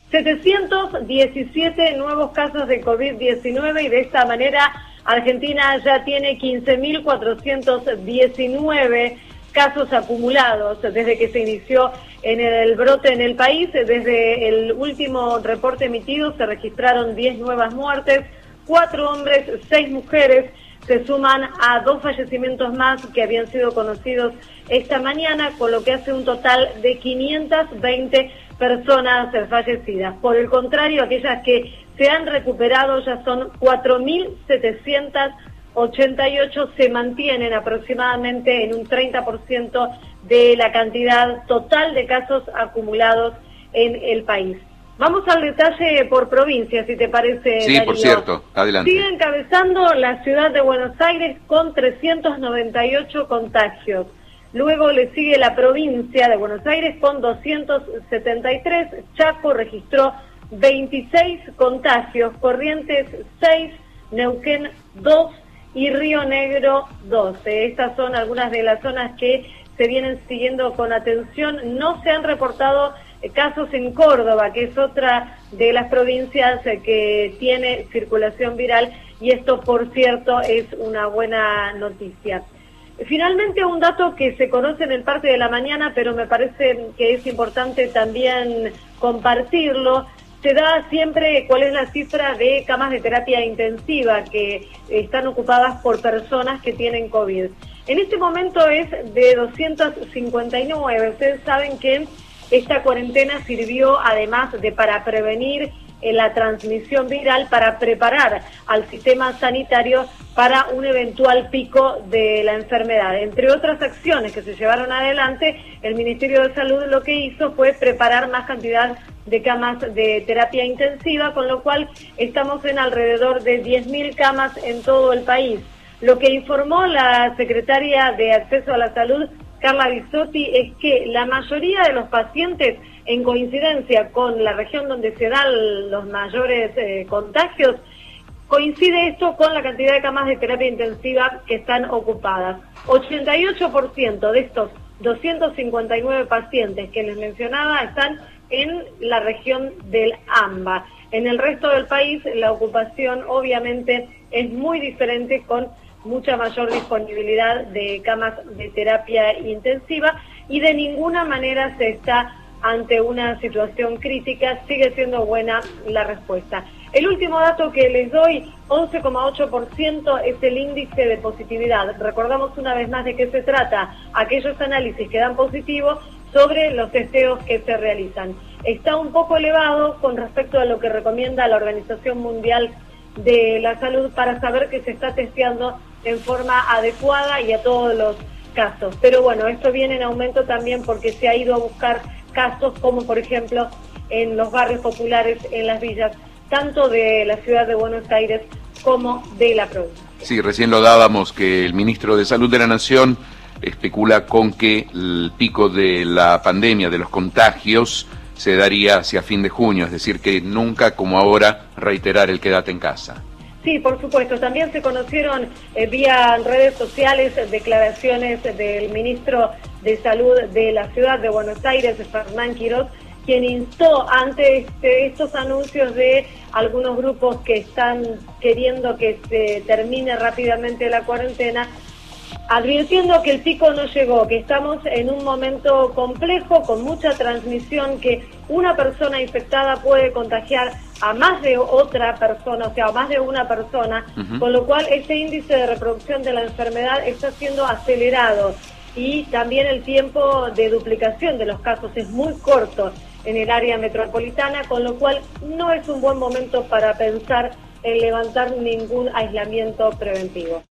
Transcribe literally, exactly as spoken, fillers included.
setecientos diecisiete nuevos casos de COVID diecinueve y de esta manera Argentina ya tiene quince mil cuatrocientos diecinueve casos acumulados desde que se inició en el brote en el país. Desde el último reporte emitido se registraron diez nuevas muertes, cuatro hombres, seis mujeres. Se suman a dos fallecimientos más que habían sido conocidos esta mañana, con lo que hace un total de quinientas veinte personas fallecidas. Por el contrario, aquellas que se han recuperado ya son cuatro mil setecientos ochenta y ocho, se mantienen aproximadamente en un treinta por ciento de la cantidad total de casos acumulados en el país. Vamos al detalle por provincia, si te parece, Sí, Darío. por cierto, adelante. Sigue encabezando la ciudad de Buenos Aires con trescientos noventa y ocho contagios. Luego le sigue la provincia de Buenos Aires con doscientos setenta y tres. Chaco registró veintiséis contagios, Corrientes seis, Neuquén dos y Río Negro doce. Estas son algunas de las zonas que se vienen siguiendo con atención. No se han reportado casos en Córdoba, que es otra de las provincias que tiene circulación viral, y esto, por cierto, es una buena noticia. Finalmente, un dato que se conoce en el parte de la mañana, pero me parece que es importante también compartirlo. Se da siempre cuál es la cifra de camas de terapia intensiva que están ocupadas por personas que tienen COVID. En este momento es de doscientos cincuenta y nueve. Ustedes saben que esta cuarentena sirvió, además de para prevenir eh, la transmisión viral, para preparar al sistema sanitario para un eventual pico de la enfermedad. Entre otras acciones que se llevaron adelante, el Ministerio de Salud lo que hizo fue preparar más cantidad de camas de terapia intensiva, con lo cual estamos en alrededor de diez mil camas en todo el país. Lo que informó la secretaria de Acceso a la Salud, Carla Bisotti, es que la mayoría de los pacientes, en coincidencia con la región donde se dan los mayores eh, contagios, coincide esto con la cantidad de camas de terapia intensiva que están ocupadas. ochenta y ocho por ciento de estos doscientos cincuenta y nueve pacientes que les mencionaba están en la región del AMBA. En el resto del país la ocupación obviamente es muy diferente, con mucha mayor disponibilidad de camas de terapia intensiva, y de ninguna manera se está ante una situación crítica. Sigue siendo buena la respuesta. El último dato que les doy, once coma ocho por ciento es el índice de positividad. Recordamos una vez más de qué se trata: aquellos análisis que dan positivo sobre los testeos que se realizan. Está un poco elevado con respecto a lo que recomienda la Organización Mundial de la Salud para saber que se está testeando en forma adecuada y a todos los casos. Pero bueno, esto viene en aumento también porque se ha ido a buscar casos como, por ejemplo, en los barrios populares, en las villas, tanto de la ciudad de Buenos Aires como de la provincia. Sí, recién lo dábamos, que el ministro de Salud de la Nación especula con que el pico de la pandemia, de los contagios, se daría hacia fin de junio, es decir, que nunca como ahora reiterar el quédate en casa. Sí, por supuesto. También se conocieron eh, vía redes sociales declaraciones del ministro de Salud de la ciudad de Buenos Aires, Fernán Quiroz, quien instó ante este, estos anuncios de algunos grupos que están queriendo que se termine rápidamente la cuarentena, advirtiendo que el pico no llegó, que estamos en un momento complejo, con mucha transmisión, que una persona infectada puede contagiar a más de otra persona, o sea, a más de una persona, uh-huh. Con lo cual este índice de reproducción de la enfermedad está siendo acelerado, y también el tiempo de duplicación de los casos es muy corto en el área metropolitana, con lo cual no es un buen momento para pensar en levantar ningún aislamiento preventivo.